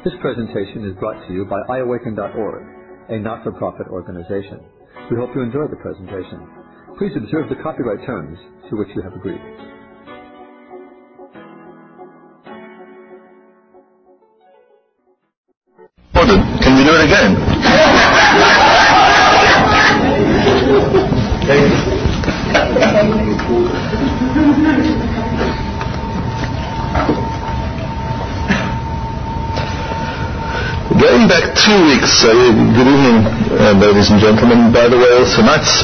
This presentation is brought to you by iAwaken.org, a not-for-profit organization. We hope you enjoy the presentation. Please observe the copyright terms to which you have agreed. Can we do it again? Going back 2 weeks, good evening, ladies and gentlemen. By the way, tonight's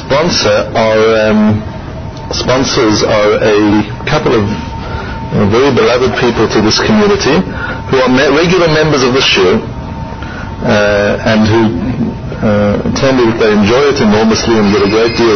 sponsors are a couple of very beloved people to this community who are regular members of the show and who tell me that they enjoy it enormously and get a great deal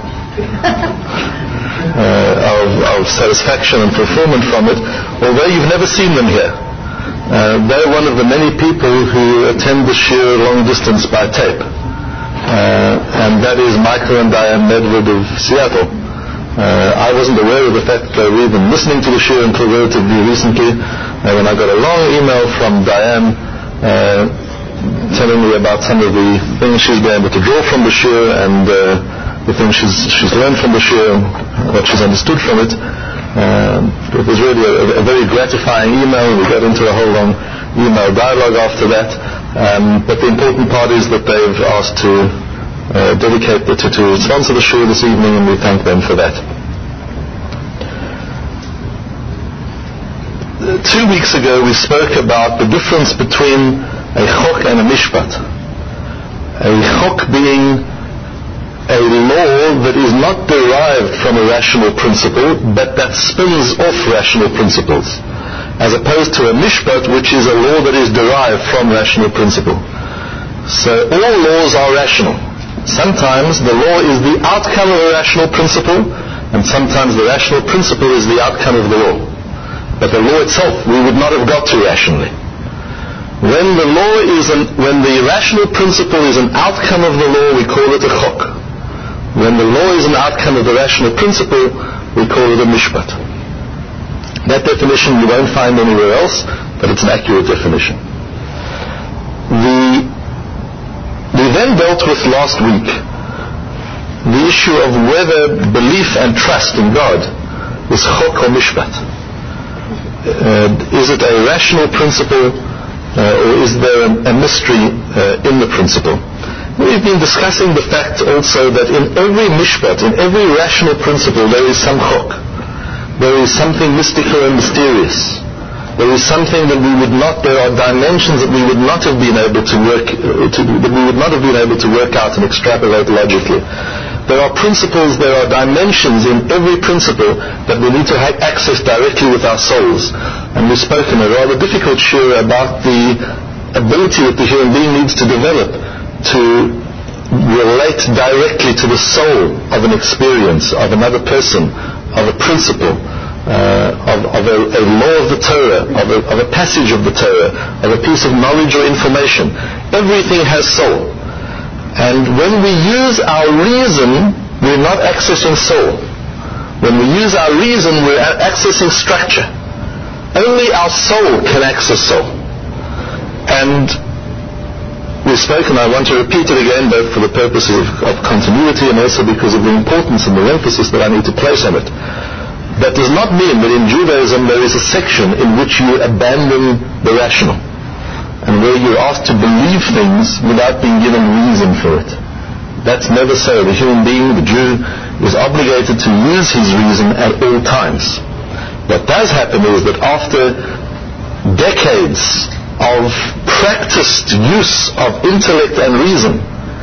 of satisfaction and fulfillment from it, although you've never seen them here. They're one of the many people who attend the shiur long distance by tape, and that is Michael and Diane Medved of Seattle. I wasn't aware of the fact that they were even listening to the shiur until relatively recently, when I got a long email from Diane telling me about some of the things she's been able to draw from the shiur and the things she's learned from the shiur and what she's understood from it. It was really a very gratifying email. We got into a whole long email dialogue after that. But the important part is that they've asked to dedicate to sponsor the shiur this evening, and we thank them for that. 2 weeks ago we spoke about the difference between a chok and a mishpat. A chok being a law that is not derived from a rational principle, but that spins off rational principles, as opposed to a mishpat, which is a law that is derived from rational principle. So all laws are rational. Sometimes the law is the outcome of a rational principle, and sometimes the rational principle is the outcome of the law. But the law itself we would not have got to rationally. When the rational principle is an outcome of the law, we call it a chok. When the law is an outcome of the rational principle, we call it a mishpat. That definition you won't find anywhere else, but it's an accurate definition. We then dealt with last week the issue of whether belief and trust in God is chok or mishpat. Is it a rational principle, or is there a mystery in the principle? We've been discussing the fact also that in every mishpat, in every rational principle, there is some chok. There is something mystical and mysterious. There is something that there are dimensions that we would not have been able to work out and extrapolate logically. There are principles, there are dimensions in every principle that we need to have access directly with our souls. And we've spoken a rather difficult shiur about the ability that the human being needs to develop to relate directly to the soul of an experience, of another person, of a principle, of a law of the Torah, of a passage of the Torah, of a piece of knowledge or information. Everything has soul. And when we use our reason, we're not accessing soul. When we use our reason, we're accessing structure. Only our soul can access soul. And we've spoken, I want to repeat it again, both for the purposes of continuity and also because of the importance and the emphasis that I need to place on it. That does not mean that in Judaism there is a section in which you abandon the rational, and where you're asked to believe things without being given reason for it. That's never so. The human being, the Jew, is obligated to use his reason at all times. What does happen is that after decades of practiced use of intellect and reason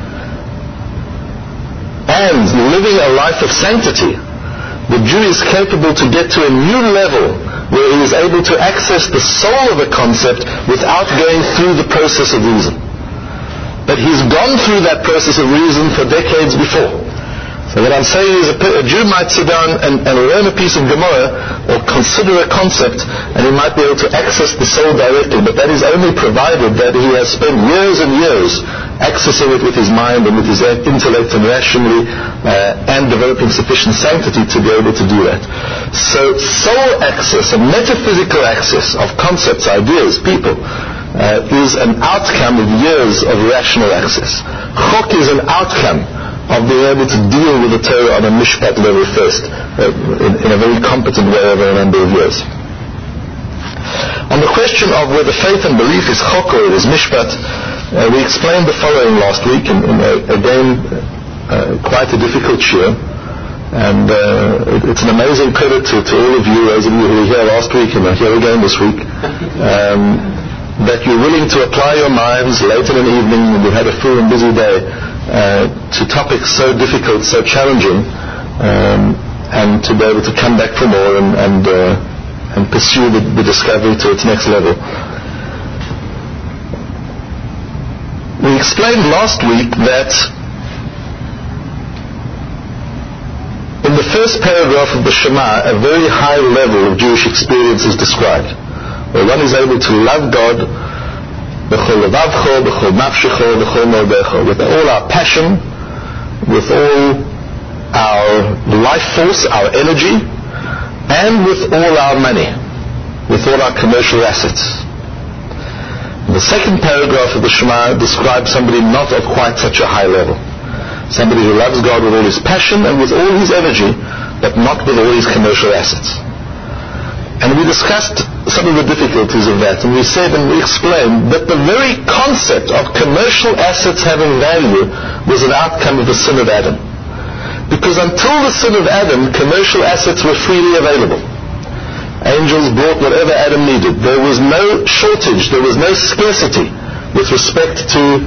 and living a life of sanctity, the Jew is capable to get to a new level where he is able to access the soul of a concept without going through the process of reason. But he's gone through that process of reason for decades before. So what I'm saying is a Jew might sit down and learn a piece of Gemara or consider a concept, and he might be able to access the soul directly, but that is only provided that he has spent years and years accessing it with his mind and with his intellect and rationally and developing sufficient sanctity to be able to do that. So soul access and metaphysical access of concepts, ideas, people, is an outcome of years of rational access. Chok is an outcome of being able to deal with the Torah on a mishpat level first, in a very competent way over a number of years. On the question of whether faith and belief is chok or it is mishpat, we explained the following last week, in quite a difficult shiur, and it's an amazing credit to all of you, those of you who were here last week and are here again this week, that you're willing to apply your minds late in an evening when you've had a full and busy day to topics so difficult, so challenging, and to be able to come back for more and pursue the discovery to its next level. We explained last week that in the first paragraph of the Shema, a very high level of Jewish experience is described, where one is able to love God b'chol levavcho, b'chol nafshecho, b'chol modecho, with all our passion, with all our life force, our energy, and with all our money, with all our commercial assets. The second paragraph of the Shema describes somebody not of quite such a high level. Somebody who loves God with all his passion and with all his energy, but not with all his commercial assets. And we discussed some of the difficulties of that, and we said and we explained that the very concept of commercial assets having value was an outcome of the sin of Adam. Because until the sin of Adam, commercial assets were freely available. Angels brought whatever Adam needed. There was no shortage, there was no scarcity with respect to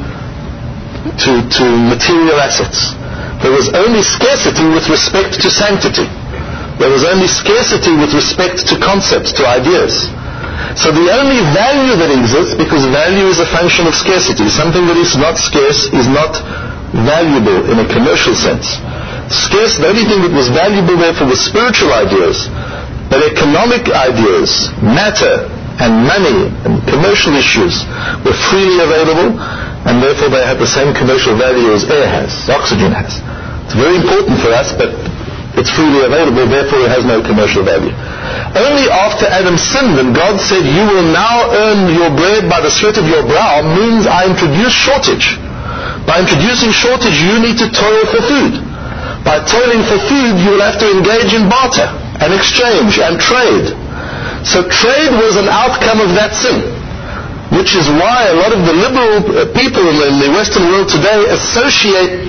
material assets. There was only scarcity with respect to sanctity. There was only scarcity with respect to concepts, to ideas. So the only value that exists, because value is a function of scarcity, something that is not scarce is not valuable in a commercial sense. Scarce, the only thing that was valuable therefore was spiritual ideas, but economic ideas, matter and money and commercial issues were freely available, and therefore they have the same commercial value as air has, oxygen has. It's very important for us, but it's freely available, therefore it has no commercial value. Only after Adam sinned and God said, you will now earn your bread by the sweat of your brow, means I introduce shortage. By introducing shortage, you need to toil for food. By toiling for food, you will have to engage in barter and exchange and trade. So trade was an outcome of that sin, which is why a lot of the liberal people in the Western world today associate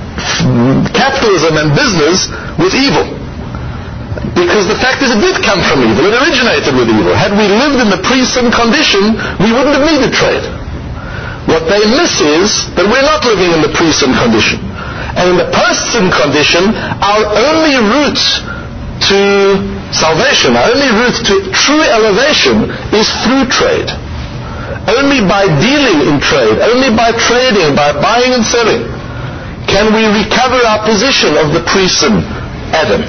capitalism and business with evil. Because the fact is it did come from evil, it originated with evil. Had we lived in the pre-sin condition, we wouldn't have needed trade. What they miss is that we're not living in the pre-sin condition. And in the post-sin condition, our only route to salvation, our only route to true elevation is through trade. Only by dealing in trade, only by trading, by buying and selling, can we recover our position of the pre-sin Adam.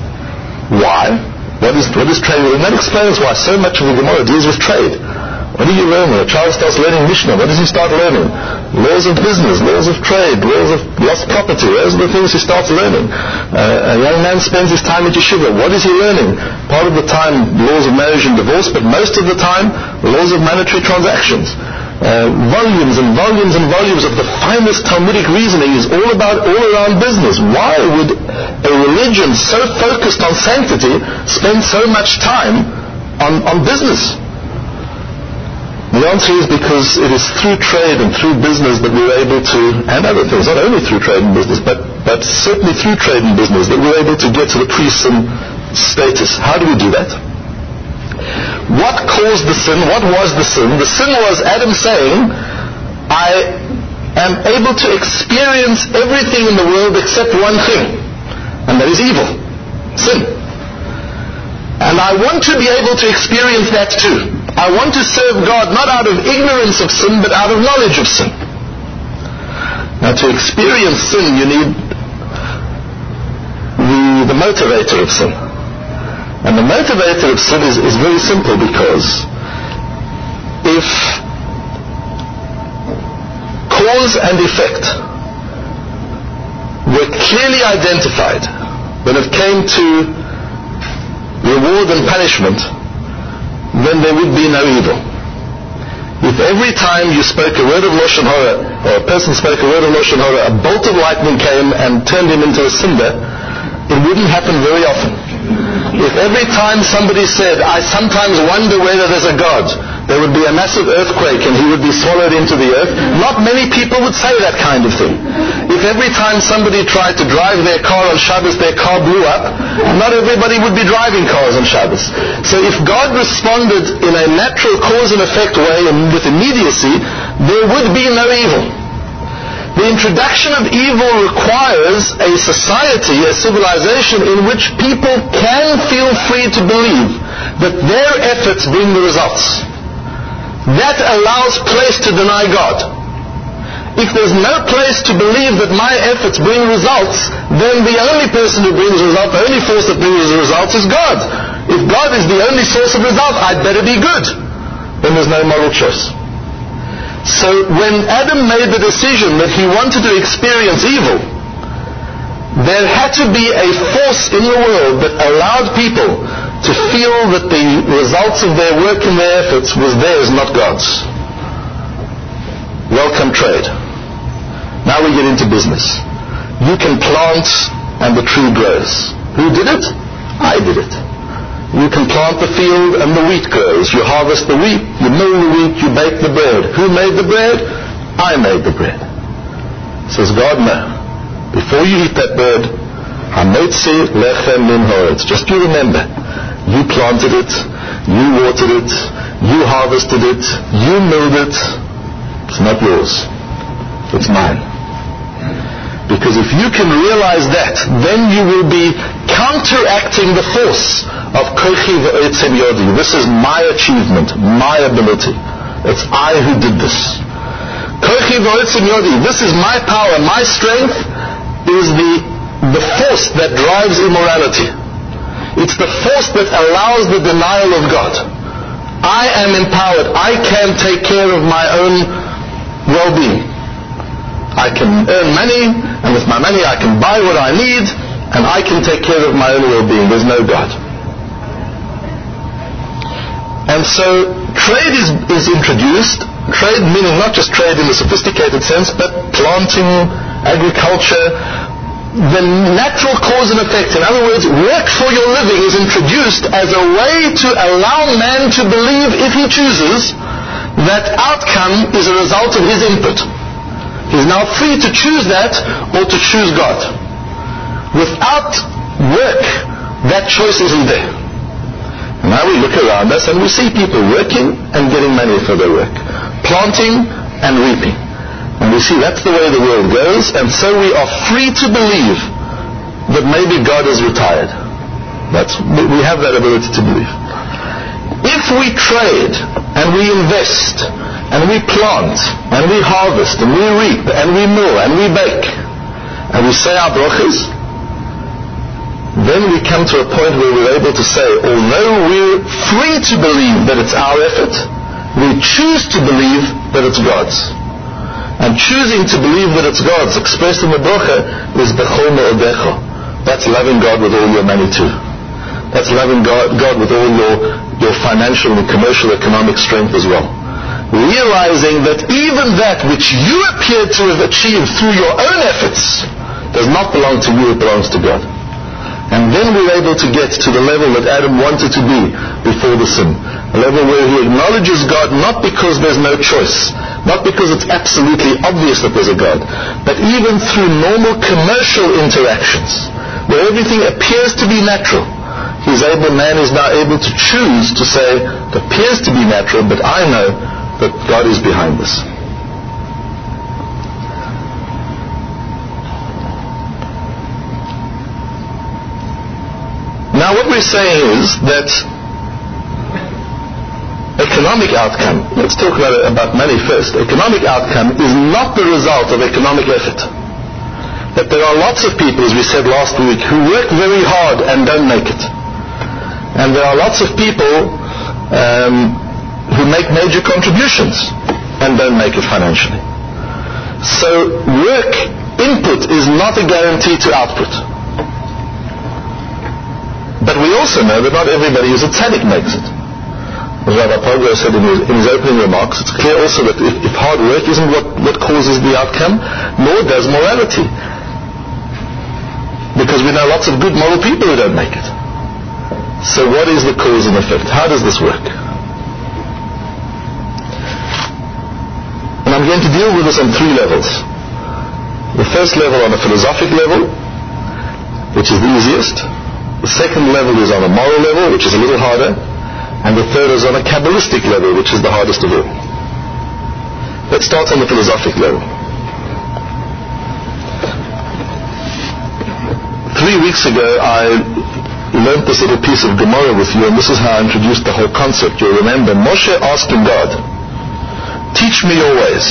Why? What is trade? And that explains why so much of the Gemara deals with trade. What do you learn when a child starts learning Mishnah? What does he start learning? Laws of business, laws of trade, laws of lost property. Those are the things he starts learning. A young man spends his time at yeshiva. What is he learning? Part of the time, laws of marriage and divorce, but most of the time, the laws of monetary transactions. Volumes and volumes and volumes of the finest Talmudic reasoning is all around business. Why would a religion so focused on sanctity spend so much time on business? The answer is because it is through trade and through business that we're able to, and other things, not only through trade and business, but certainly through trade and business, that we're able to get to the pre-sin status. How do we do that? What caused the sin? What was the sin? The sin was Adam saying, I am able to experience everything in the world except one thing, and that is evil, sin. And I want to be able to experience that too. I want to serve God not out of ignorance of sin, but out of knowledge of sin. Now, to experience sin, you need the motivator of sin. And the motivator of sin is very simple, because if cause and effect were clearly identified when it came to reward and punishment, then there would be no evil. If if every time you spoke a word of Lashon Hara, or a person spoke a word of Lashon Hara, a bolt of lightning came and turned him into a cinder, it wouldn't happen very often. If every time somebody said, I sometimes wonder whether there's a God, there would be a massive earthquake and he would be swallowed into the earth, not many people would say that kind of thing. If every time somebody tried to drive their car on Shabbos, their car blew up, not everybody would be driving cars on Shabbos. So if God responded in a natural cause and effect way and with immediacy, there would be no evil. The introduction of evil requires a society, a civilization in which people can feel free to believe that their efforts bring the results. That allows place to deny God. If there's no place to believe that my efforts bring results, then the only person who brings results, the only force that brings results is God. If God is the only source of result, I'd better be good. Then there's no moral choice. So when Adam made the decision that he wanted to experience evil, there had to be a force in the world that allowed people to feel that the results of their work and their efforts was theirs, not God's. Welcome trade. Now we get into business. You can plant and the tree grows. Who did it? I did it. You can plant the field and the wheat grows. You harvest the wheat, you mill the wheat, you bake the bread. Who made the bread? I made the bread. Says God, no. Before you eat that bread, Hamotzi lechem min haaretz. Just you remember, you planted it, you watered it, you harvested it, you milled it. It's not yours. It's mine. Because if you can realize that, then you will be counteracting the force of kochi v'otzem yodi. This is my achievement, my ability. It's I who did this. Kochi v'otzem yodi. This is my power, my strength is the force that drives immorality. It's the force that allows the denial of God. I am empowered. I can take care of my own well-being. I can earn money, and with my money I can buy what I need, and I can take care of my own well-being. There's no God. And so trade is introduced. Trade meaning not just trade in the sophisticated sense, but planting, agriculture, the natural cause and effect. In other words, work for your living is introduced as a way to allow man to believe, if he chooses, that outcome is a result of his input. He's now free to choose that or to choose God. Without work, that choice isn't there. And now we look around us and we see people working and getting money for their work, planting and reaping. And we see that's the way the world goes, and so we are free to believe that maybe God is retired. We have that ability to believe. If we trade and we invest and we plant and we harvest and we reap and we mill and we bake and we say our brachas, then we come to a point where we're able to say, although we're free to believe that it's our effort, we choose to believe that it's God's. And choosing to believe that it's God's, expressed in the bracha, is bechol me'odecho. That's loving God with all your money too. That's loving God with all your financial and commercial economic strength as well. Realizing that even that which you appear to have achieved through your own efforts does not belong to you, it belongs to God. And then we're able to get to the level that Adam wanted to be before the sin. A level where he acknowledges God not because there's no choice, not because it's absolutely obvious that there's a God, but even through normal commercial interactions, where everything appears to be natural. Man is now able to choose to say, it appears to be natural, but I know that God is behind this. Now what we're saying is that economic outcome, let's talk about money first. Economic outcome is not the result of economic effort. That there are lots of people, as we said last week, who work very hard and don't make it. And there are lots of people who make major contributions and don't make it financially. So work input is not a guarantee to output. But we also know that not everybody who's a tzaddik makes it. as Rabbi Pogo said in his opening remarks, it's clear also that if hard work isn't what causes the outcome, nor does morality. Because we know lots of good moral people who don't make it. So what is the cause and effect? How does this work? And I'm going to deal with this on three levels. The first level on a philosophic level, which is the easiest. The second level is on a moral level, which is a little harder. And the third is on a Kabbalistic level, which is the hardest of all. Let's start on the philosophic level. 3 weeks ago, I learned this little piece of Gemara with you, and this is how I introduced the whole concept. You'll remember, Moshe asking God, teach me your ways.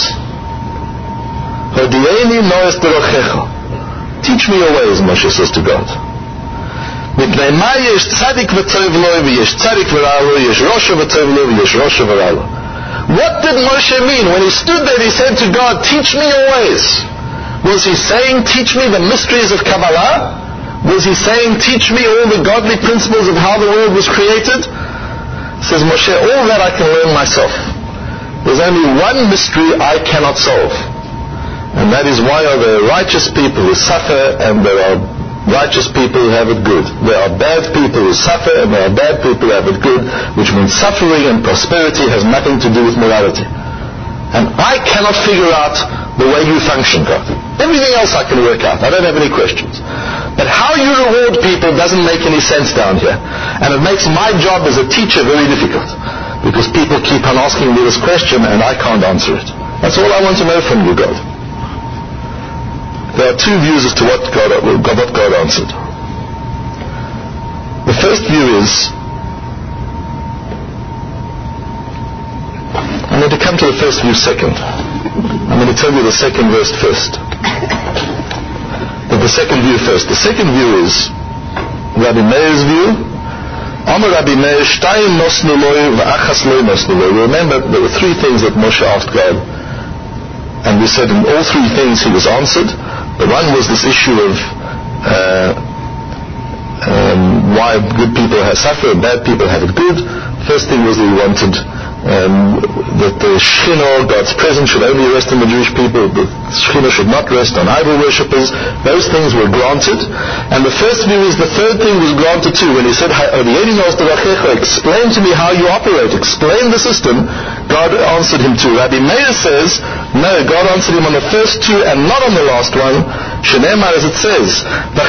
Teach me your ways, Moshe says to God. What did Moshe mean when he stood there and he said to God, teach me your ways? Was he saying, teach me the mysteries of Kabbalah? Was he saying, teach me all the godly principles of how the world was created? Says Moshe, all that I can learn myself. There's only one mystery I cannot solve. And that is, why are there righteous people who suffer and there are righteous people who have it good? There are bad people who suffer and there are bad people who have it good, which means suffering and prosperity has nothing to do with morality. And I cannot figure out the way you function, God. Everything else I can work out. I don't have any questions. But how you reward people doesn't make any sense down here. And it makes my job as a teacher very difficult. Because people keep on asking me this question and I can't answer it. That's all I want to know from you, God. There are two views as to what God answered. The first view is, I'm going to come to the first view second. I'm going to tell you the second verse first. But the second view first. The second view is Rabbi Meir's view. Amar Rabbi Meir, Shtayim nosnu loi v'achas loi nosnu loi. Remember, there were three things that Moshe asked God. And we said in all three things he was answered. The one was this issue of why good people suffer and bad people have it good. First thing was that he wanted that the Shekhinah, God's presence, should only rest on the Jewish people. The Shekhinah should not rest on idol worshippers. Those things were granted. And the first view is the third thing was granted too. When he said, explain to me how you operate, explain the system, God answered him too. Rabbi Meir says, no, God answered him on the first two and not on the last one. Shenemar, as it says,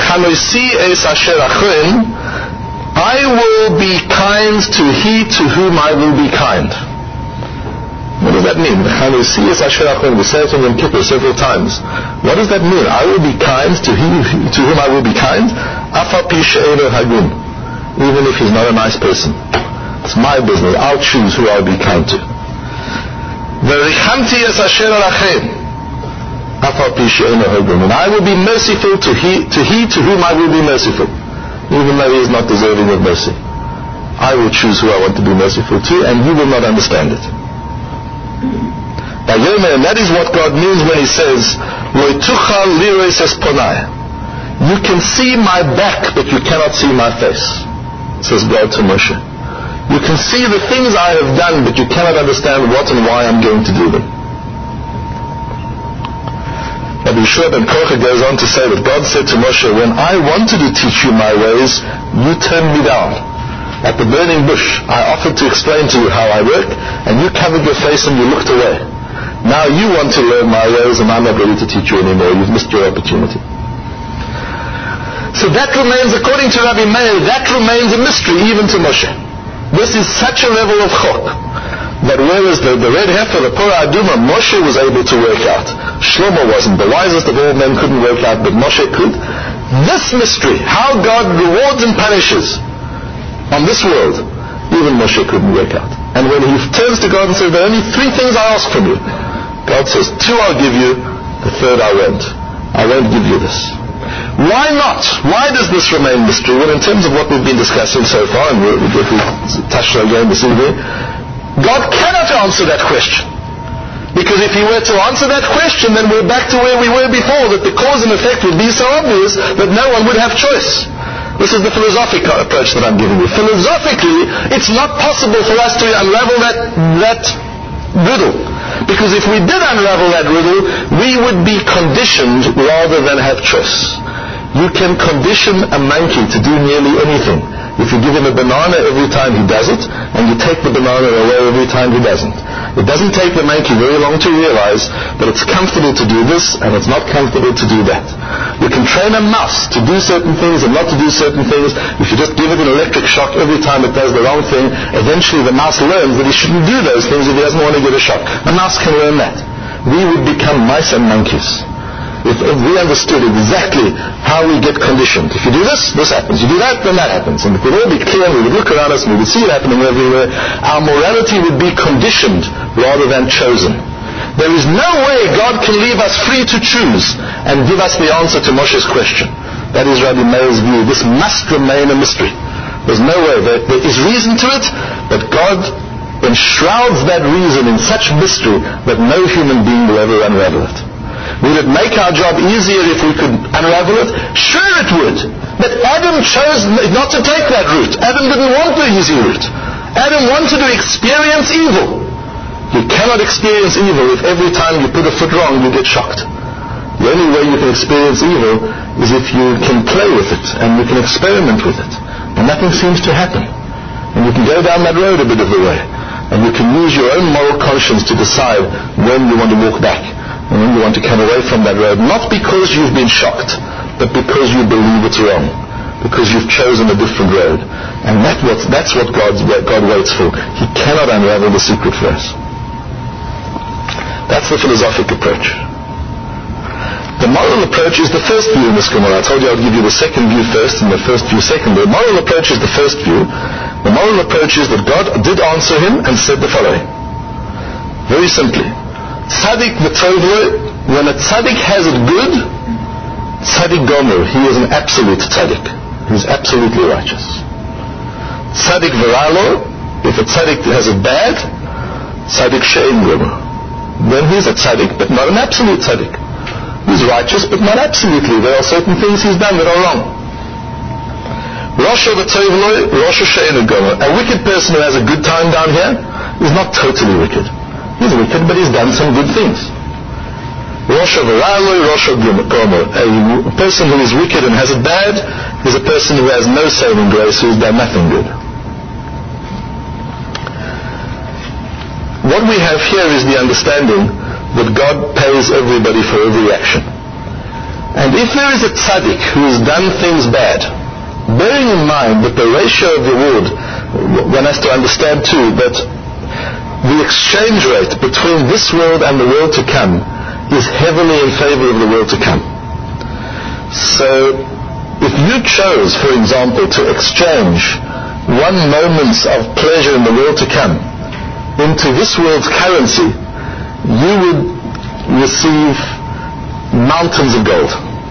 I will be kind to he to whom I will be kind. What does that mean? We say it in Yom Kippur several times. What does that mean? I will be kind to he to whom I will be kind, even if he's not a nice person. It's my business. I'll choose who I'll be kind to. And I will be merciful to he to whom I will be merciful, even though he is not deserving of mercy. I will choose who I want to be merciful to, and you will not understand it. And that is what God means when he says, you can see my back, but you cannot see my face, says God to Moshe. You can see the things I have done, but you cannot understand what and why I'm going to do them. Rabbi Yeshua ben Korcha goes on to say that God said to Moshe, when I wanted to teach you my ways, you turned me down. At the burning bush, I offered to explain to you how I work, and you covered your face and you looked away. Now you want to learn my ways, and I'm not ready to teach you anymore. You've missed your opportunity. So that remains, according to Rabbi Meir, that remains a mystery even to Moshe. This is such a level of chok that whereas the red heifer, the Pura Aduma, Moshe was able to work out. Shlomo wasn't. The wisest of all men couldn't work out, but Moshe could. This mystery, how God rewards and punishes on this world, even Moshe couldn't work out. And when he turns to God and says, there are only three things I ask from you, God says, two I'll give you, the third I won't. I won't give you this. Why not? Why does this remain mystery? Well, in terms of what we've been discussing so far, and we'll touch on again this evening, God cannot answer that question. Because if he were to answer that question, then we're back to where we were before, that the cause and effect would be so obvious that no one would have choice. This is the philosophic approach that I'm giving you. Philosophically, it's not possible for us to unravel that riddle. Because if we did unravel that riddle, we would be conditioned rather than have choice. You can condition a monkey to do nearly anything. If you give him a banana every time he does it, and you take the banana away every time he doesn't. It doesn't take the monkey very long to realize that it's comfortable to do this, and it's not comfortable to do that. You can train a mouse to do certain things and not to do certain things. If you just give it an electric shock every time it does the wrong thing, eventually the mouse learns that he shouldn't do those things if he doesn't want to get a shock. A mouse can learn that. We would become mice and monkeys if we understood exactly how we get conditioned. If you do this, this happens. You do that, then that happens. And if we'd all be clear, we would look around us and we would see it happening everywhere, our morality would be conditioned rather than chosen. There is no way God can leave us free to choose and give us the answer to Moshe's question. That is Rabbi Meir's view. This must remain a mystery. There's no way. There is reason to it, but God enshrouds that reason in such mystery that no human being will ever unravel it. Would it make our job easier if we could unravel it? Sure it would. But Adam chose not to take that route. Adam didn't want the easy route. Adam wanted to experience evil. You cannot experience evil if every time you put a foot wrong you get shocked. The only way you can experience evil is if you can play with it and you can experiment with it. And nothing seems to happen. And you can go down that road a bit of the way. And you can use your own moral conscience to decide when you want to walk back. And when you want to come away from that road, not because you've been shocked, but because you believe it's wrong, because you've chosen a different road. And that's what God waits for. He cannot unravel the secret for us. That's the philosophic approach. The moral approach is the first view in this Gemara. I told you I'd give you the second view first and the first view second. The moral approach is the first view. The moral approach is that God did answer him and said the following. Very simply. Tzaddik v'tovlo, when a tzaddik has it good, tzaddik gomer, he is an absolute tzaddik. He is absolutely righteous. Tzaddik v'ralo, if a tzaddik has it bad, tzaddik she'en gomer. Then he is a tzaddik, but not an absolute tzaddik. He is righteous, but not absolutely. There are certain things he's done that are wrong. Rosha v'tovlo, rosha she'en gomer. A wicked person who has a good time down here is not totally wicked. He's wicked, but he's done some good things. Rosha v'ralo, rosha gomer. A person who is wicked and has it bad is a person who has no saving grace, who has done nothing good. What we have here is the understanding that God pays everybody for every action. And if there is a tzaddik who has done things bad, bearing in mind that the ratio of reward, one has to understand too that the exchange rate between this world and the world to come is heavily in favor of the world to come. So, if you chose, for example, to exchange 1 moment of pleasure in the world to come into this world's currency, you would receive mountains of gold.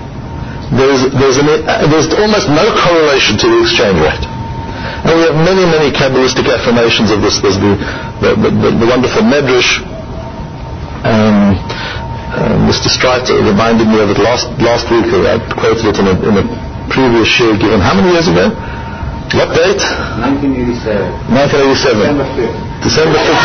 There's almost no correlation to the exchange rate. And we have many, many Kabbalistic affirmations of this. There's the wonderful Medrash. Mr. Streiter reminded me of it last week. I quoted it in a previous share given how many years ago? What date? 1987. 1987. December 5th,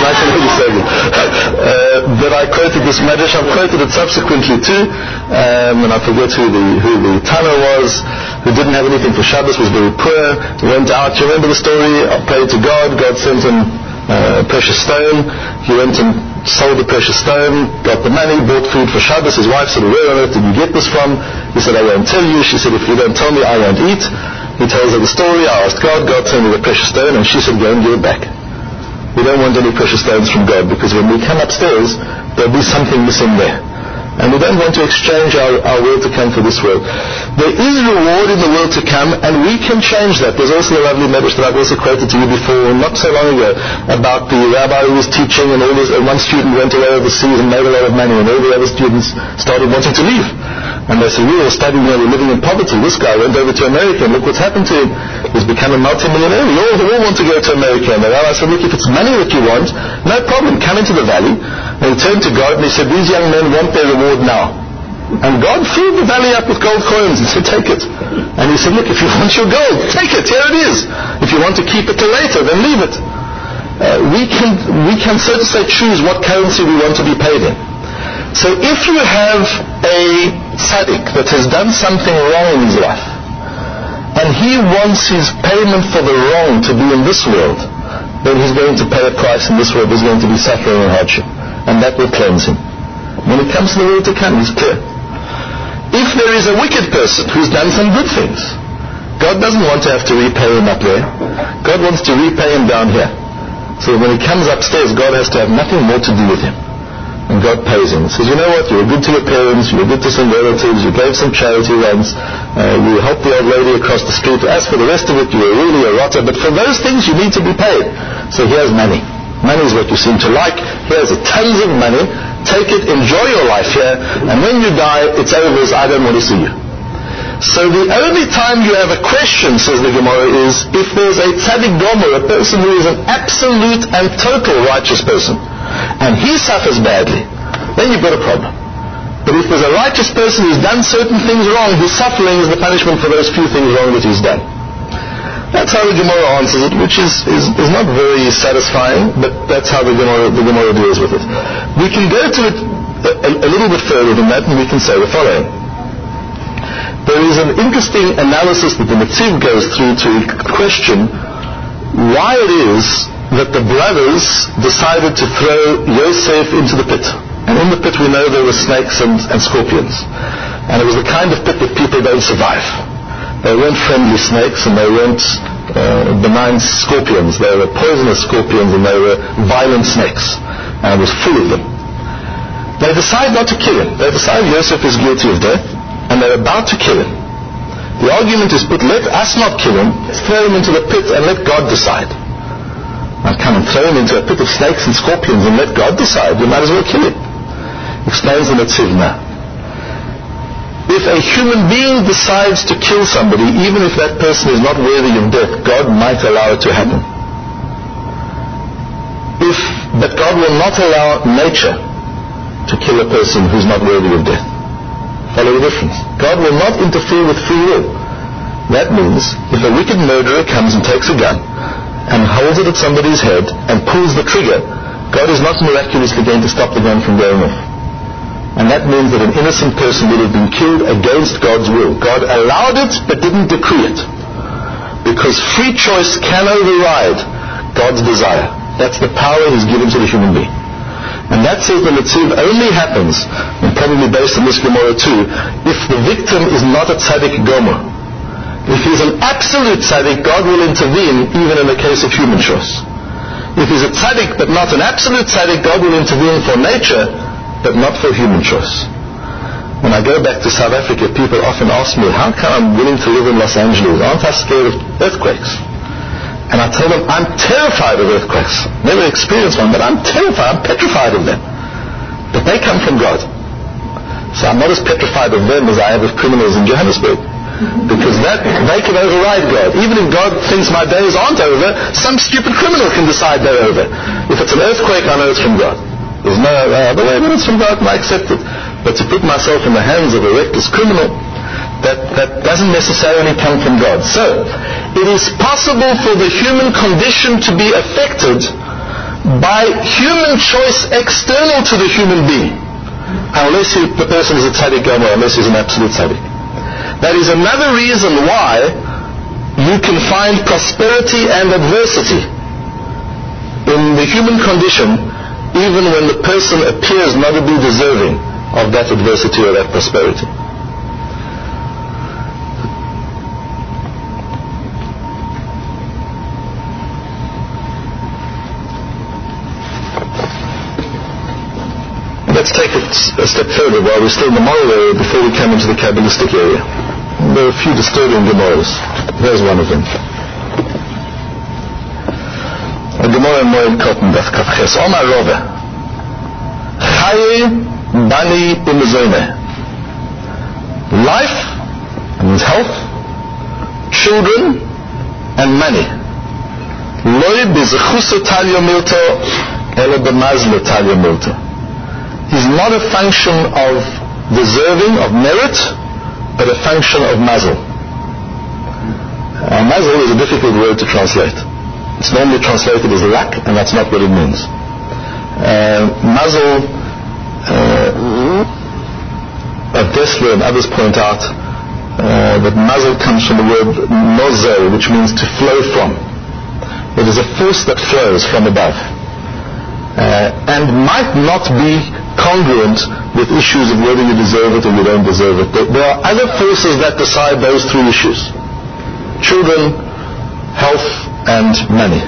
1987. But I quoted this Medrash. I've quoted it subsequently too, and I forget who the Tana was, who didn't have anything for Shabbos, was very poor. He went out. You remember the story? I prayed to God. God sent him a precious stone. He went and sold the precious stone, got the money, bought food for Shabbos. His wife said, "Where on earth did you get this from?" He said, "I won't tell you." She said, "If you don't tell me, I won't eat." He tells her the story. I asked God. God sent me the precious stone, and she said, "Go and give it back." We don't want any precious stones from God, because when we come upstairs, there'll be something missing there. And we don't want to exchange our world to come for this world. There is reward in the world to come, and we can change that. There's also a lovely Medrash that I've also quoted to you before, not so long ago, about the rabbi who was teaching, and all this, and one student went away overseas and made a lot of money, and all the other students started wanting to leave. And they said, "We were studying here, we're living in poverty. This guy went over to America, and look what's happened to him. He's become a multi-millionaire. We all want to go to America." And the rabbi said, "Look, if it's money that you want, no problem, come into the valley." And he turned to God and he said, "These young men want their reward now. And God filled the valley up with gold coins and said, take it. And he said, look, if you want your gold, take it, here it is. If you want to keep it till later, then leave it. We can, so to say, choose what currency we want to be paid in. So if you have a tzaddik that has done something wrong in his life, and he wants his payment for the wrong to be in this world, then he's going to pay a price in this world. There's going to be suffering and hardship, and that will cleanse him. When it comes to the world to come, he's clear. If there is a wicked person who's done some good things, God doesn't want to have to repay him up there. God wants to repay him down here. So when he comes upstairs, God has to have nothing more to do with him. And God pays him. He says, you know what, you were good to your parents, you were good to some relatives, you gave some charity once, you helped the old lady across the street. As for the rest of it, you were really a rotter. But for those things, you need to be paid. So here's money. Money is what you seem to like. Here's tons of money. Take it, enjoy your life here, and when you die, it's over, I don't want to see you. So the only time you have a question, says the Gemara, is if there's a tzaddik gomer, a person who is an absolute and total righteous person, and he suffers badly, then you've got a problem. But if there's a righteous person who's done certain things wrong, his suffering is the punishment for those few things wrong that he's done. That's how the Gemara answers it, which is not very satisfying, but that's how the Gemara deals with it. We can go to it a little bit further than that, and we can say the following. There is an interesting analysis that the Netziv goes through to question why it is that the brothers decided to throw Yosef into the pit. And in the pit we know there were snakes and scorpions. And it was the kind of pit that people don't survive. They weren't friendly snakes, and they weren't benign scorpions. They were poisonous scorpions, and they were violent snakes. And it was full of them. They decide not to kill him. They decide Yosef is guilty of death, and they're about to kill him. The argument is put, let us not kill him, let's throw him into the pit and let God decide. Now come and throw him into a pit of snakes and scorpions and let God decide. You might as well kill him. Explains the Netziv now. If a human being decides to kill somebody, even if that person is not worthy of death, God might allow it to happen. But God will not allow nature to kill a person who's not worthy of death. Follow the difference. God will not interfere with free will. That means if a wicked murderer comes and takes a gun and holds it at somebody's head and pulls the trigger, God is not miraculously going to stop the gun from going off. And that means that an innocent person would have been killed against God's will. God allowed it but didn't decree it. Because free choice can override God's desire. That's the power He's given to the human being. And that, says the Netziv, only happens, and probably based on this Gemara too, if the victim is not a tzaddik gomer. If he's an absolute tzaddik, God will intervene even in the case of human choice. If he's a tzaddik but not an absolute tzaddik, God will intervene for nature but not for human choice. When I go back to South Africa, people often ask me, how come I'm willing to live in Los Angeles? Aren't I scared of earthquakes? And I tell them, I'm terrified of earthquakes. Never experienced one, but I'm terrified, I'm petrified of them. But they come from God. So I'm not as petrified of them as I am of criminals in Johannesburg. Because they can override God. Even if God thinks my days aren't over, some stupid criminal can decide they're over. If it's an earthquake, I know it's from God. There's no other way, but it's from God and I accept it. But to put myself in the hands of a reckless criminal, that doesn't necessarily come from God. So, it is possible for the human condition to be affected by human choice external to the human being. Unless the person is a tzaddik gomer, unless he's an absolute tzaddik. That is another reason why you can find prosperity and adversity in the human condition, even when the person appears not to be deserving of that adversity or that prosperity. Let's take it a step further while we're still in the moral area before we come into the Kabbalistic area. There are a few disturbing Gemaras. There's one of them. A Gemara in Moed Katan Daf Kafches. Omar Rove. Chaye Bani Umezone. Life, means health, children, and money. Loi b'zechusa talya milto, elo b'mazle talya milto. Is not a function of deserving of merit, but a function of mazal. Mazal is a difficult word to translate. It's normally translated as luck, and that's not what it means. Mazal, Dessler and others point out that mazal comes from the word nozel, which means to flow from. It is a force that flows from above, and might not be congruent with issues of whether you deserve it or you don't deserve it. There are other forces that decide those three issues: children, health, and money.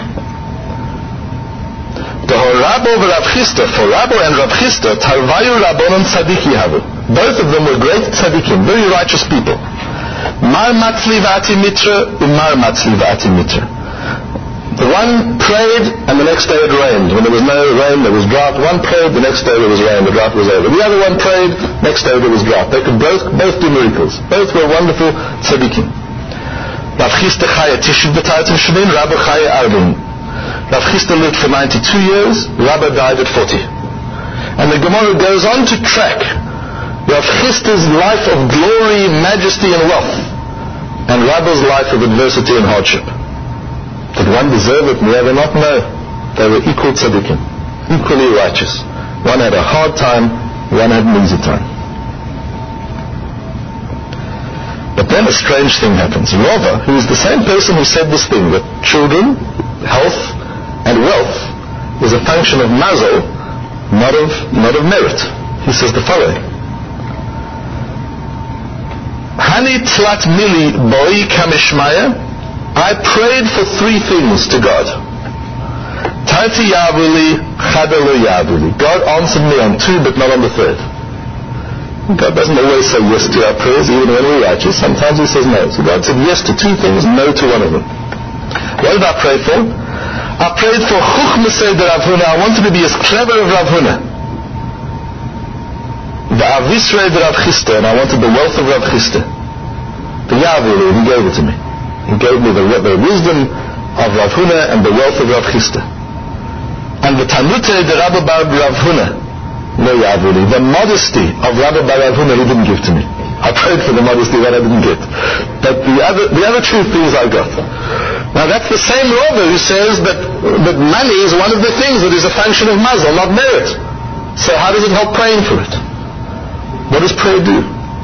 For Rabbo and Rav Chisda, Tarvayu Rabbonon Tzaddik Yahavu. Both of them were great tzaddikim, very righteous people. Mar Matzli V'ati Mitra, Mar Matzli V'ati Mitra. The one prayed and the next day it rained. When there was no rain, there was drought. One prayed, the next day there was rain, the drought was over. The other one prayed, next day there was drought. They could both do miracles. Both were wonderful tzaddikim. Rav Chisda Chaya Tishiv B'Taytim Shemim, Rabbi Chaya Arvin. Rav Chisda lived for 92 years, Rabbi died at 40. And the Gemara goes on to track Rav Chisda's life of glory, majesty and wealth, and Rabbi's life of adversity and hardship. Did one deserve it? No, they not. No. They were equal tzaddikim, equally righteous. One had a hard time, one had an easy time. But then a strange thing happens. Rava, who is the same person who said this thing, that children, health, and wealth is a function of mazal, not of merit. He says the following: Hani tlat mili boi kamishmaya. I prayed for three things to God. Tati yavuli, chadalo yavuli. God answered me on two, but not on the third. God doesn't always say yes to our prayers, even when we're righteous. Sometimes He says no. So God said yes to two things, no to one of them. What did I pray for? I prayed for Chuchmasei de Rav Huna. I wanted to be as clever as Rav Huna. The Avisrei de Rav Chisda, and I wanted the wealth of Rav Chisda. The Yavuli, He gave it to me. He gave me the wisdom of Rav Huna and the wealth of Rav Chisda. And the Tanute de Rabbi Bar Rav Huna, no Yavuli, the modesty of Rabbi Bar Rav Huna He didn't give to me. I prayed for the modesty that I didn't get. But the other true things I got. Now that's the same Rava who says that money is one of the things that is a function of mazal, not merit. So how does it help praying for it? What does prayer do?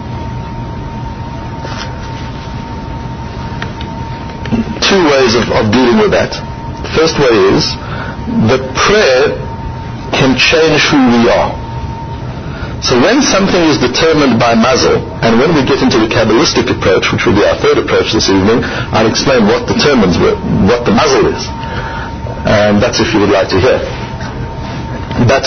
Two ways of dealing with that. The first way is that prayer can change who we are. So when something is determined by mazal, and when we get into the Kabbalistic approach, which will be our third approach this evening, I'll explain what determines what the mazal is. And that's if you would like to hear. But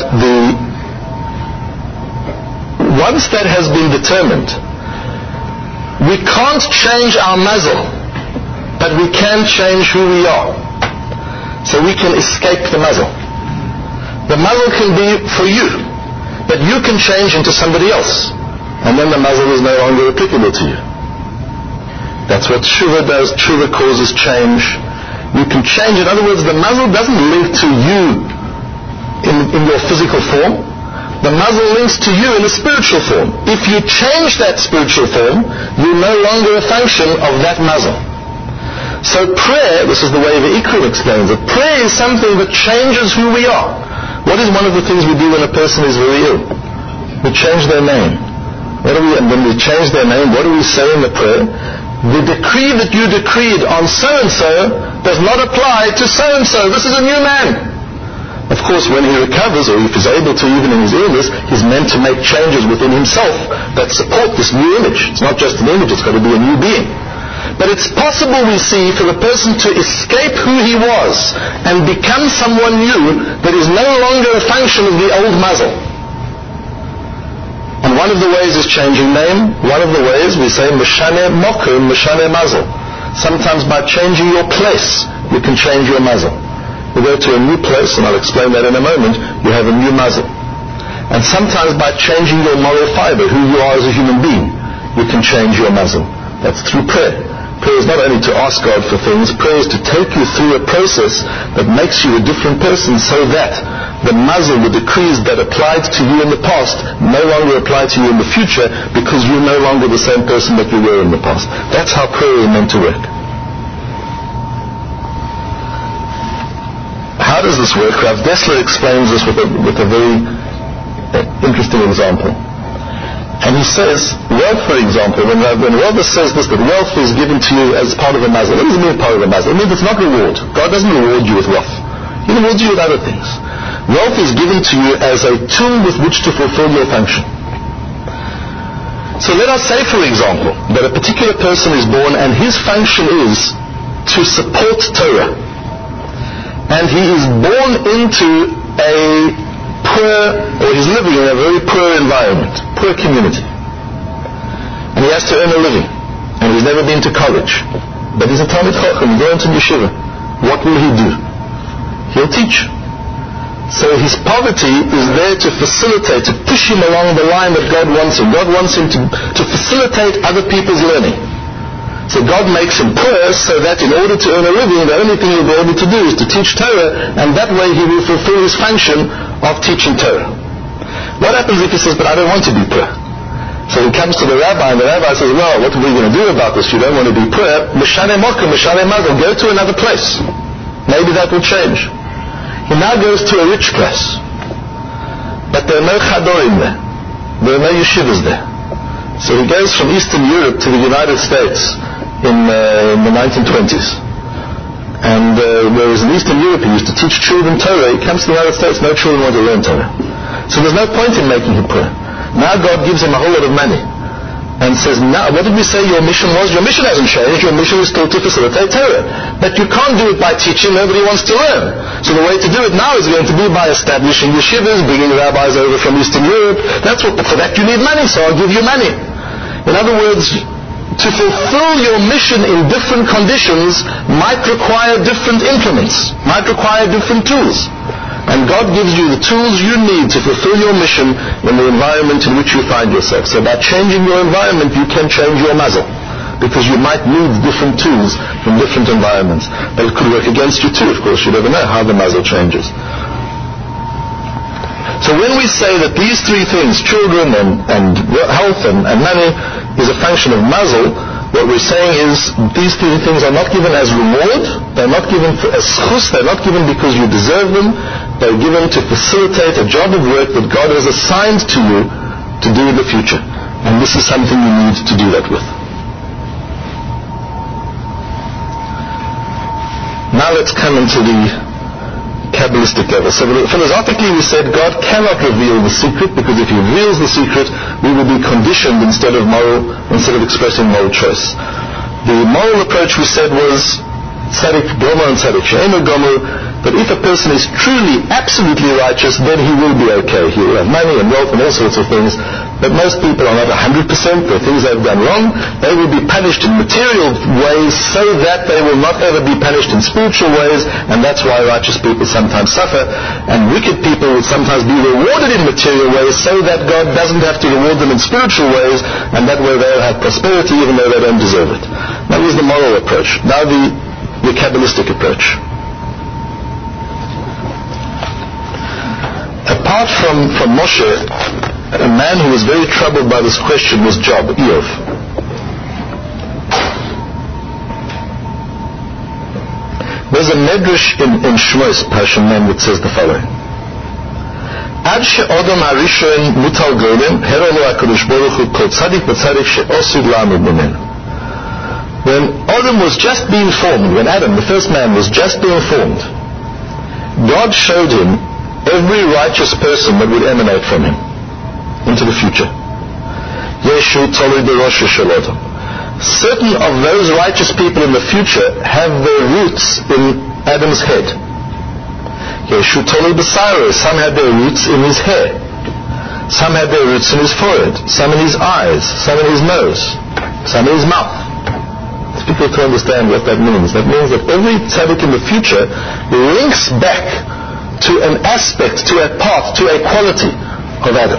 once that has been determined, we can't change our mazal, but we can change who we are. So we can escape the mazal. The mazal can be for you, but you can change into somebody else, and then the mazal is no longer applicable to you. That's what tshuva does. Tshuva causes change. You can change. In other words, the mazal doesn't link to you in your physical form. The mazal links to you in a spiritual form. If you change that spiritual form, you're no longer a function of that mazal. So prayer, this is the way the Ikrim explains it, prayer is something that changes who we are. What is one of the things we do when a person is very ill? We change their name. And when we change their name, what do we say in the prayer? The decree that you decreed on so-and-so does not apply to so-and-so. This is a new man. Of course, when he recovers, or if he's able to even in his illness, he's meant to make changes within himself that support this new image. It's not just an image, it's got to be a new being. But it's possible, we see, for the person to escape who he was and become someone new that is no longer a function of the old mazal. And one of the ways is changing name. One of the ways we say Meshane Mokum, Meshane Mazal. Sometimes by changing your place, you can change your mazal. You go to a new place, and I'll explain that in a moment, you have a new mazal. And sometimes by changing your moral fiber, who you are as a human being, you can change your mazal. That's through prayer. Prayer is not only to ask God for things, prayer is to take you through a process that makes you a different person, so that the mazel, the decrees that applied to you in the past no longer apply to you in the future, because you're no longer the same person that you were in the past. That's how prayer is meant to work. How does this work? Rav Dessler explains this with a very interesting example. And he says, wealth, for example, when Rav says this, that wealth is given to you as part of a mazel. What does it mean part of a mazel? It means it's not reward. God doesn't reward you with wealth. He rewards you with other things. Wealth is given to you as a tool with which to fulfill your function. So let us say, for example, that a particular person is born and his function is to support Torah. And he is born into a poor, or he's living in a very poor environment, poor community. And he has to earn a living. And he's never been to college. But he's a Talmid Chacham, going to yeshiva. What will he do? He'll teach. So his poverty is there to facilitate, to push him along the line that God wants him. God wants him to facilitate other people's learning. So God makes him poor so that in order to earn a living, the only thing he'll be able to do is to teach Torah, and that way he will fulfill his function of teaching Torah. What happens if he says, but I don't want to be poor? So he comes to the rabbi, and the rabbi says, well, what are we going to do about this? You don't want to be poor. Mishane Mokum, Mishane Mazel, go to another place. Maybe that will change. He now goes to a rich place. But there are no chadorim there. There are no yeshivas there. So he goes from Eastern Europe to the United States in the 1920s. And whereas in Eastern Europe he used to teach children Torah, he comes to the United States, no children want to learn Torah. So there's no point in making him poor. Now God gives him a whole lot of money. And says, now, what did we say your mission was? Your mission hasn't changed. Your mission is still to facilitate Torah. But you can't do it by teaching. Nobody wants to learn. So the way to do it now is going to be by establishing yeshivas, bringing rabbis over from Eastern Europe. For that you need money, so I'll give you money. In other words, to fulfill your mission in different conditions might require different implements, might require different tools. And God gives you the tools you need to fulfill your mission in the environment in which you find yourself. So by changing your environment, you can change your mazel. Because you might need different tools from different environments. But it could work against you too, of course. You never know how the mazel changes. So when we say that these three things, children and health and money, is a function of mazel, what we're saying is these three things are not given as reward, they're not given as chus, they're not given because you deserve them, they're given to facilitate a job of work that God has assigned to you to do in the future. And this is something you need to do that with. Now let's come into the Kabbalistic level. So philosophically we said God cannot reveal the secret, because if he reveals the secret we will be conditioned instead of expressing moral choice. The moral approach we said was tzaddik gomer and tzaddik she'eino gomer, that if a person is truly, absolutely righteous, then he will be okay. He will have money and wealth and all sorts of things. But most people are not 100%. There are things they've done wrong. They will be punished in material ways so that they will not ever be punished in spiritual ways, and that's why righteous people sometimes suffer, and wicked people will sometimes be rewarded in material ways so that God doesn't have to reward them in spiritual ways, and that way they'll have prosperity even though they don't deserve it. That was the moral approach. Now the Kabbalistic approach. Apart from Moshe, a man who was very troubled by this question was Job, Eov. There's a medrash in Shmos, Parashat Mem, that says the following: Ad she'odom harishon mutal golem, hero lo HaKadosh Baruch Hu kol tzadik v'tzadik she'osud la'amud b'menu. When Adam was just being formed, when Adam, the first man, was just being formed, God showed him every righteous person that would emanate from him into the future. Yeshu tolui b'roshu shel Adam. Certain of those righteous people in the future have their roots in Adam's head. Yeshu tolui b'sayro. Some had their roots in his hair. Some had their roots in his forehead. Some in his eyes. Some in his nose. Some in his mouth. It's difficult to understand what that means. That means that every tzaddik in the future links back to an aspect, to a part, to a quality of Adam.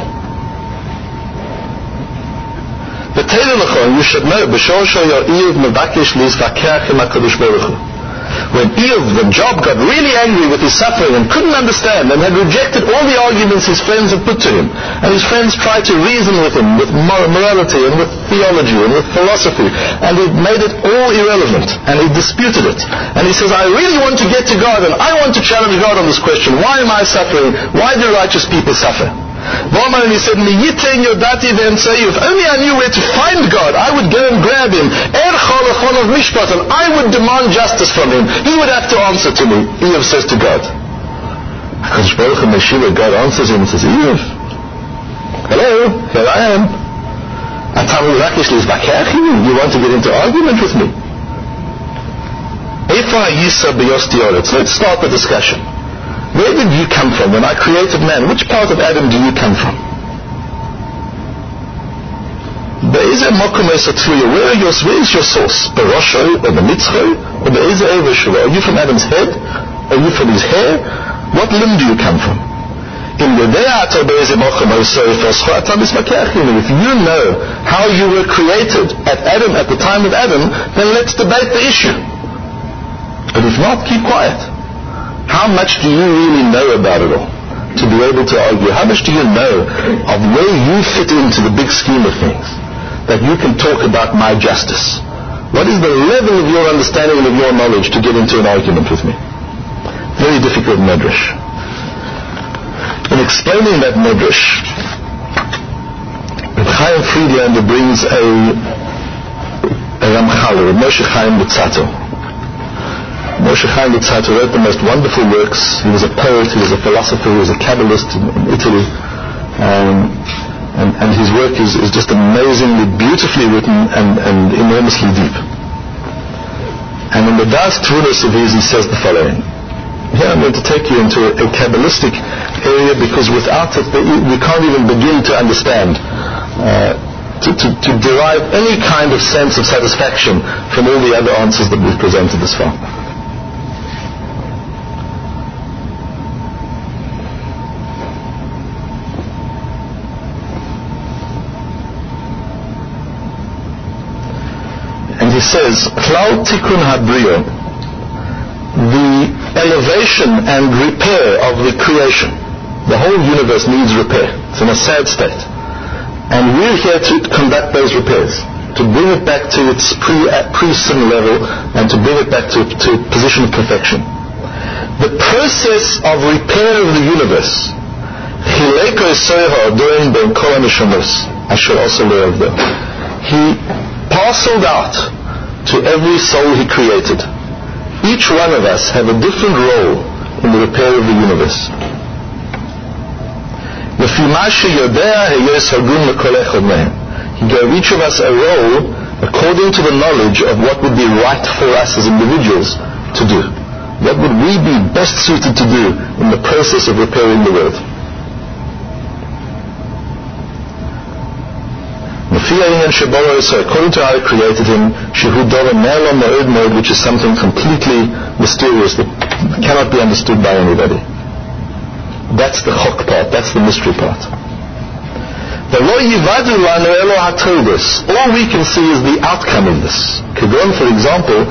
You should know, When Eov, the Job, got really angry with his suffering and couldn't understand and had rejected all the arguments his friends had put to him, and his friends tried to reason with him with morality and with theology and with philosophy, and he made it all irrelevant, and he disputed it. And he says, I really want to get to God, and I want to challenge God on this question. Why am I suffering? Why do righteous people suffer? And he said, if only I knew where to find God, I would go and grab him, and I would demand justice from him. He would have to answer to me. Eov says to God. God answers him and says, Eov, hello, here I am. You want to get into argument with me? Let's start the discussion. Where did you come from when I created man? Which part of Adam do you come from? Where is your source? Barosho or the mitzvah? Or are you from Adam's head? Are you from his hair? What limb do you come from? If you know how you were created at the time of Adam, then let's debate the issue. But if not, keep quiet. How much do you really know about it all to be able to argue? How much do you know of where you fit into the big scheme of things that you can talk about my justice? What is the level of your understanding and of your knowledge to get into an argument with me? Very difficult medrash. In explaining that medrash, Reb Chaim Friedlander brings a Ramchal, a Moshe Chaim Luzzatto. Moshe Chaim Luzzatto wrote the most wonderful works. He was a poet, he was a philosopher, he was a Kabbalist in Italy. And his work is just amazingly, beautifully written and enormously deep. And in the Das Tvunos of his, he says the following. Here I'm going to take you into a Kabbalistic area because without it, we can't even begin to understand, to derive any kind of sense of satisfaction from all the other answers that we've presented thus far. He says, Klal Tikkun Habriya, the elevation and repair of the creation. The whole universe needs repair. It's in a sad state. And we're here to conduct those repairs, to bring it back to its pre-sin level and to bring it back to a position of perfection. The process of repair of the universe, he parceled out to every soul he created. Each one of us have a different role in the repair of the universe. He gave each of us a role according to the knowledge of what would be right for us as individuals to do. What would we be best suited to do in the process of repairing the world? According to how I created him, which is something completely mysterious that cannot be understood by anybody. That's the chok part, that's the mystery part. All we can see is the outcome of this. For example,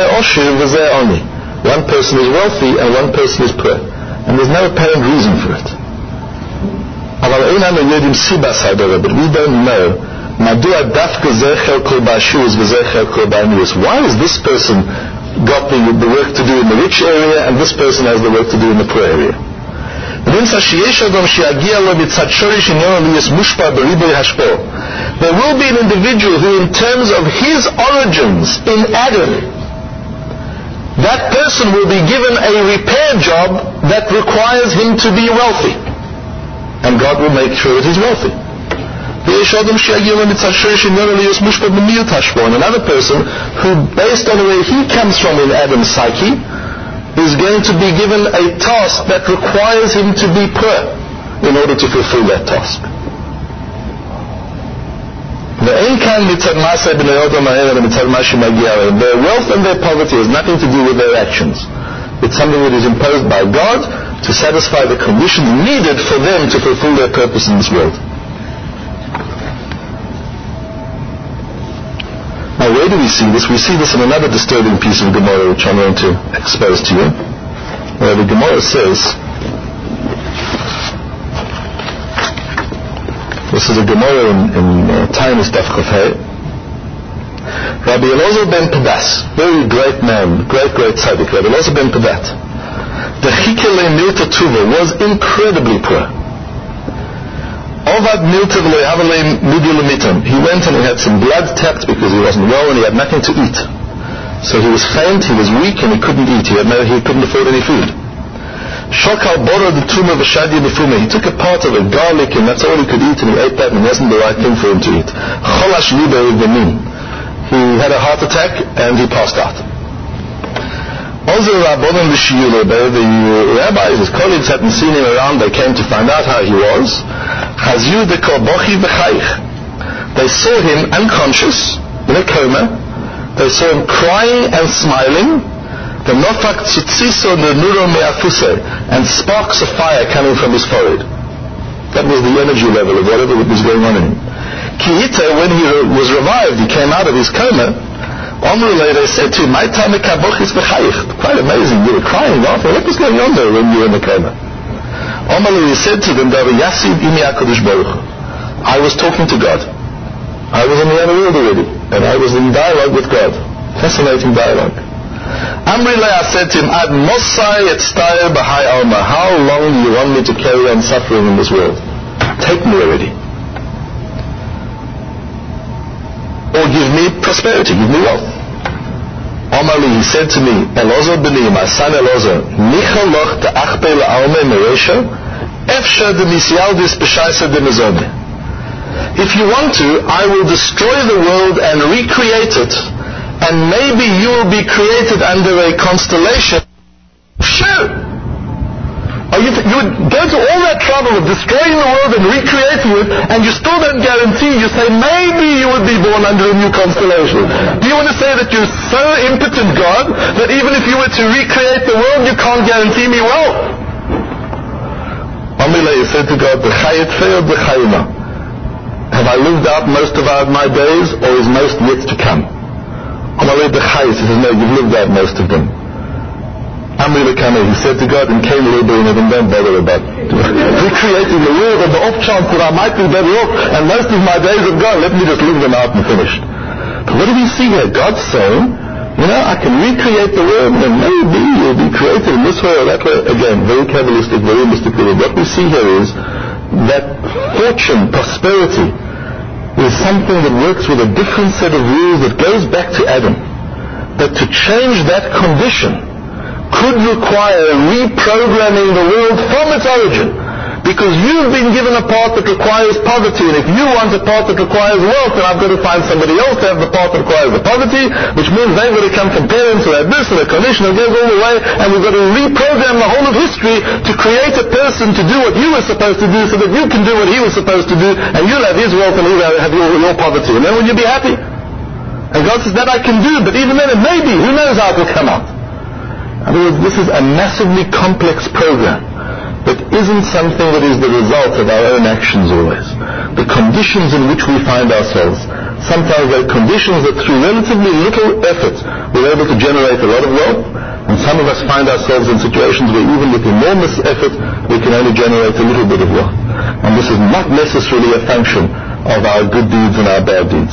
one person is wealthy and one person is poor, and there's no apparent reason for it. But we don't know why is this person got the work to do in the rich area and this person has the work to do in the poor area. There will be an individual who, in terms of his origins in Adam, that person will be given a repair job that requires him to be wealthy, and God will make sure that he's wealthy. Another person who, based on where he comes from in Adam's psyche, is going to be given a task that requires him to be poor in order to fulfill that task. Their wealth and their poverty has nothing to do with their actions. It's something that is imposed by God to satisfy the conditions needed for them to fulfill their purpose in this world. Now, where do we see this? We see this in another disturbing piece of Gemara, which I'm going to expose to you, where the Gemara says, this is a Gemara in Tainus Daf Chaf Hei. Rabbi Elazar ben Padas, very great man, great tzaddik, Rabbi Elazar ben Padat, the Chikele Milta Tuva was incredibly poor. Ovad Milta V'lo Yahavale Midul Mitam. He went and he had some blood tapped because he wasn't well and he had nothing to eat. So he was faint, he was weak, and he couldn't eat. He couldn't afford any food. Shokal Bora the Tuma V'Shadi B'Fume. He took a part of it, garlic, and that's all he could eat, and he ate that, and it wasn't the right thing for him to eat. Cholash Libe V'Min. He had a heart attack and he passed out. Also, the rabbis, his colleagues hadn't seen him around. They came to find out how he was. They saw him unconscious, in a coma. They saw him crying and smiling. And sparks of fire coming from his forehead. That was the energy level of whatever was going on in him. When he was revived, he came out of his coma. They said to him, quite amazing, you were crying laughing. What was going on there when you were in the coma? He said to them, I was talking to God. I was in the other world already, and I was in dialogue with God. Fascinating dialogue. I said to him, how long do you want me to carry on suffering in this world? Take me already. Or give me prosperity, give me wealth. Amali, he said to me, Elazar b'ni, my son Elazar, Nichaloch ta'achpe la'alme meresha, efsha de misyaldis b'shaisa de mezone. If you want to, I will destroy the world and recreate it, and maybe you will be created under a constellation. Sure! You would go to all that trouble of destroying the world and recreating it, and you still don't guarantee. You say, maybe you would be born under a new constellation. Do you want to say that you're so impotent, God, that even if you were to recreate the world, you can't guarantee me wealth? Amilei said to God, have I lived out most of my days, or is most yet to come? Amalei he says, no, you've lived out most of them. He said to God, and came a little bit and don't bother about recreating the world on the off chance that I might be better off, and most of my days have gone, let me just live them out and finished. But what do we see here? God's saying, I can recreate the world, and maybe you'll be created in this way or that way. Again, very Kabbalistic, very mystical. What we see here is that fortune, prosperity, is something that works with a different set of rules that goes back to Adam. But to change that condition could require reprogramming the world from its origin, because you've been given a part that requires poverty, and if you want a part that requires wealth, then I've got to find somebody else to have the part that requires the poverty, which means they've got to come from parents who have this and a condition that goes all the way, and we've got to reprogram the whole of history to create a person to do what you were supposed to do, so that you can do what he was supposed to do, and you'll have his wealth and he'll have your poverty, and then will you be happy? And God says, that I can do, but even then it may be, who knows how it will come out. In other words, this is a massively complex program that isn't something that is the result of our own actions always. The conditions in which we find ourselves, sometimes they're conditions that through relatively little effort we're able to generate a lot of wealth, and some of us find ourselves in situations where even with enormous effort we can only generate a little bit of wealth. And this is not necessarily a function of our good deeds and our bad deeds.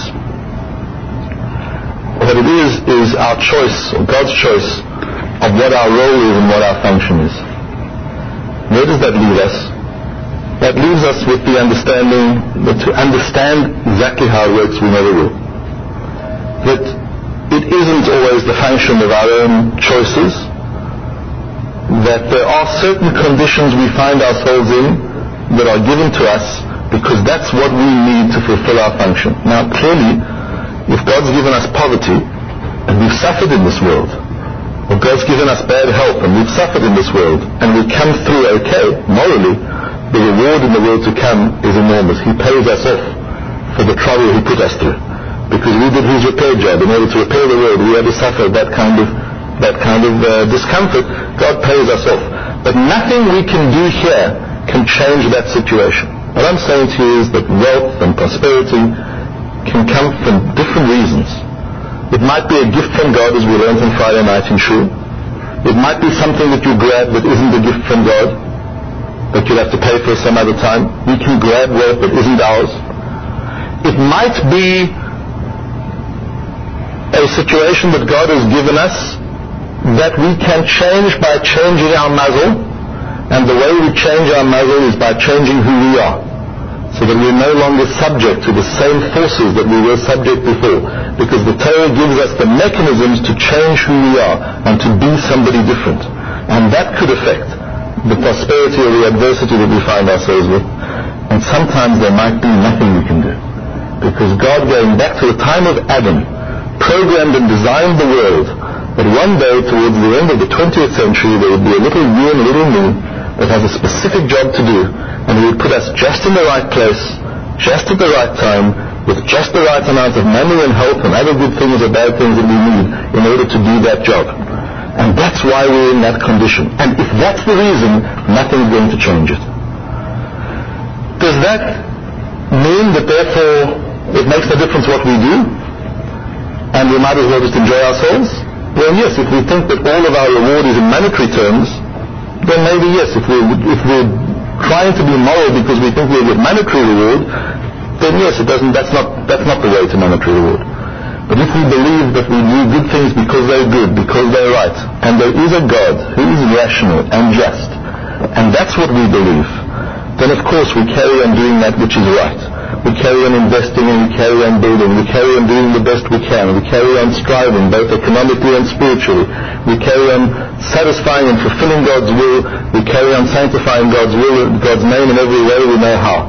What it is our choice, or God's choice, of what our role is and what our function is. Where does that leave us? That leaves us with the understanding that to understand exactly how it works we never will. That it isn't always the function of our own choices, that there are certain conditions we find ourselves in that are given to us because that's what we need to fulfill our function. Now clearly, if God's given us poverty and we've suffered in this world, or God's given us bad health and we've suffered in this world, and we come through okay, morally, the reward in the world to come is enormous. He pays us off for the trouble He put us through, because we did His repair job. In order to repair the world, we had to suffer that kind of discomfort. God pays us off. But nothing we can do here can change that situation. What I'm saying to you is that wealth and prosperity can come from different reasons. It might be a gift from God, as we learned on Friday night in Shul. It might be something that you grab that isn't a gift from God, that you'll have to pay for some other time. We can grab wealth that isn't ours. It might be a situation that God has given us that we can change by changing our mazel, and the way we change our mazel is by changing who we are, so that we're no longer subject to the same forces that we were subject before, because the Torah gives us the mechanisms to change who we are and to be somebody different, and that could affect the prosperity or the adversity that we find ourselves with. And sometimes there might be nothing we can do, because God, going back to the time of Adam, programmed and designed the world that one day towards the end of the 20th century there would be a little you and a little me that has a specific job to do, and He would put us just in the right place, just at the right time, with just the right amount of money and help and other good things or bad things that we need in order to do that job. And that's why we're in that condition. And if that's the reason, nothing's going to change it. Does that mean that therefore it makes no difference what we do, and we might as well just enjoy ourselves? Well, yes, if we think that all of our reward is in monetary terms, then maybe yes. If we're trying to be moral because we think we'll get monetary reward, then yes, that's not the way to monetary reward. But if we believe that we do good things because they're good, because they're right, and there is a God who is rational and just, and that's what we believe, then of course we carry on doing that which is right. We carry on investing and we carry on building. We carry on doing the best we can. We carry on striving, both economically and spiritually. We carry on satisfying and fulfilling God's will. We carry on sanctifying God's will, God's name in every way we know how.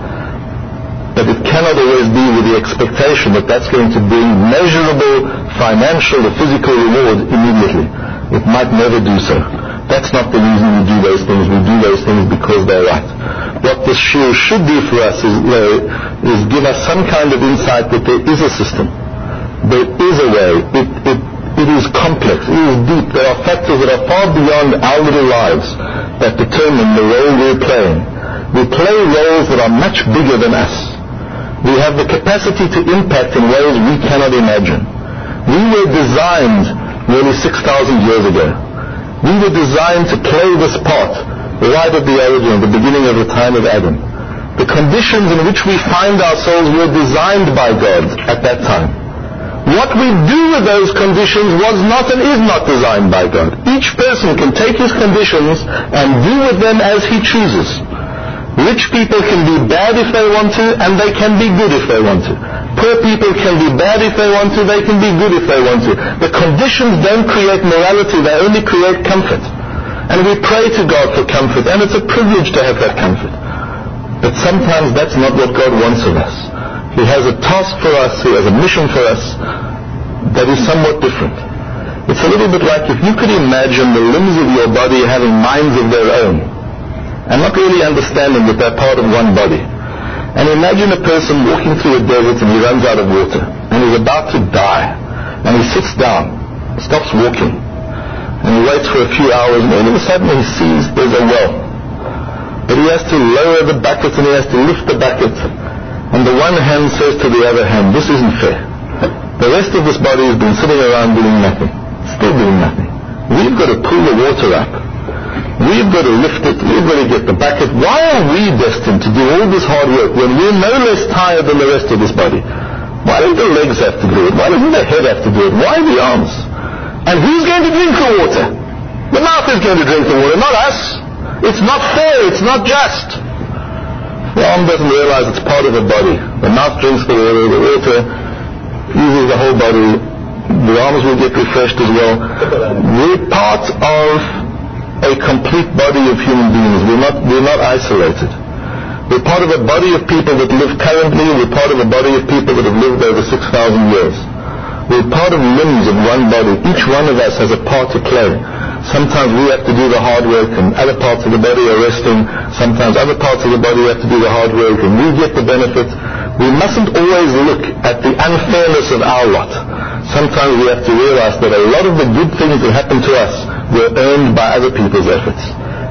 But it cannot always be with the expectation that that's going to bring measurable financial or physical reward immediately. It might never do so. That's not the reason we do those things. We do those things because they're right. What this shiur should do for us is give us some kind of insight that there is a system. There is a way. It is complex. It is deep. There are factors that are far beyond our little lives that determine the role we're playing. We play roles that are much bigger than us. We have the capacity to impact in ways we cannot imagine. We were designed nearly 6,000 years ago. We were designed to play this part right at the origin, the beginning of the time of Adam. The conditions in which we find ourselves were designed by God at that time. What we do with those conditions was not and is not designed by God. Each person can take his conditions and do with them as he chooses. Rich people can be bad if they want to, and they can be good if they want to. Poor people can be bad if they want to, they can be good if they want to. The conditions don't create morality, they only create comfort. And we pray to God for comfort, and it's a privilege to have that comfort. But sometimes that's not what God wants of us. He has a task for us, He has a mission for us that is somewhat different. It's a little bit like if you could imagine the limbs of your body having minds of their own, and not really understanding that they're part of one body. And imagine a person walking through a desert and he runs out of water, and he's about to die, and he sits down, stops walking, and he waits for a few hours, and all of a sudden he sees there's a well. But he has to lower the bucket and he has to lift the bucket, and the one hand says to the other hand, this isn't fair. The rest of this body has been sitting around doing nothing, still doing nothing. We've got to pull the water up. We've got to lift it, we've got to get the bucket. Why are we destined to do all this hard work when we're no less tired than the rest of this body? Why don't the legs have to do it? Why doesn't the head have to do it? Why the arms? And who's going to drink the water? The mouth is going to drink the water, not us. It's not fair, it's not just. The arm doesn't realize it's part of the body. The mouth drinks the water uses the whole body. The arms will get refreshed as well. We're part of a complete body of human beings. We're not isolated. We're part of a body of people that live currently. We're part of a body of people that have lived over 6,000 years. We're part of limbs of one body. Each one of us has a part to play. Sometimes we have to do the hard work and other parts of the body are resting. Sometimes other parts of the body have to do the hard work and we get the benefit. We mustn't always look at the unfairness of our lot. Sometimes we have to realize that a lot of the good things that happen to us were earned by other people's efforts.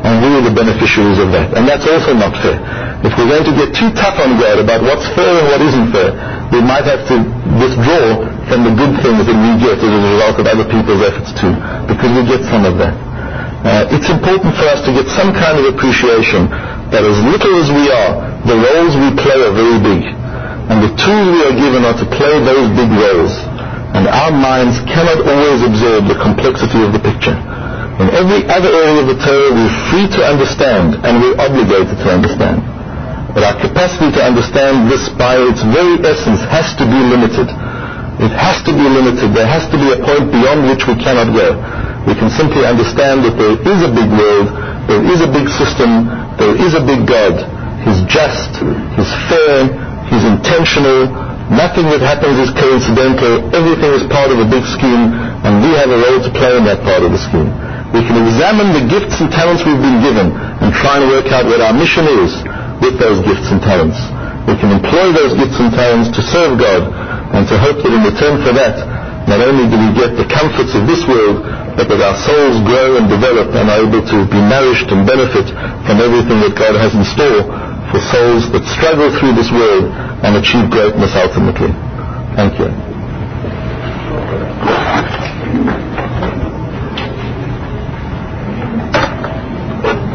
and we are the beneficiaries of that. And that's also not fair. If we're going to get too tough on God about what's fair and what isn't fair, we might have to withdraw from the good things that we get as a result of other people's efforts too, because we get some of that. It's important for us to get some kind of appreciation that as little as we are, the roles we play are very big. And the tools we are given are to play those big roles. And our minds cannot always absorb the complexity of the picture. In every other area of the Torah, we're free to understand, and we're obligated to understand. But our capacity to understand this by its very essence has to be limited. It has to be limited. There has to be a point beyond which we cannot go. We can simply understand that there is a big world, there is a big system, there is a big God. He's just, He's fair, He's intentional. Nothing that happens is coincidental. Everything is part of a big scheme, and we have a role to play in that part of the scheme. We can examine the gifts and talents we've been given and try and work out what our mission is with those gifts and talents. We can employ those gifts and talents to serve God, and to hope that in return for that, not only do we get the comforts of this world, but that our souls grow and develop and are able to be nourished and benefit from everything that God has in store for souls that struggle through this world and achieve greatness ultimately. Thank you.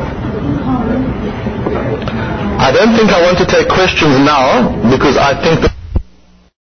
I don't think I want to take questions now, because I think that